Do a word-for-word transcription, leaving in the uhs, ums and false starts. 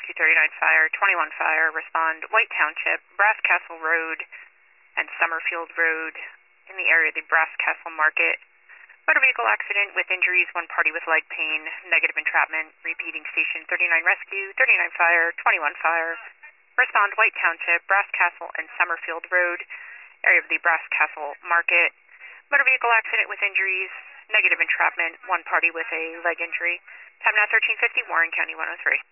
two thirty-nine Fire, twenty-one Fire, respond White Township, Brass Castle Road, and Summerfield Road in the area of the Brass Castle Market. Motor vehicle accident with injuries, one party with leg pain, negative entrapment, repeating station thirty-nine Rescue, thirty-nine Fire, twenty-one Fire, respond White Township, Brass Castle, and Summerfield Road, area of the Brass Castle Market. Motor vehicle accident with injuries, negative entrapment, one party with a leg injury. Time now thirteen fifty, Warren County one oh three.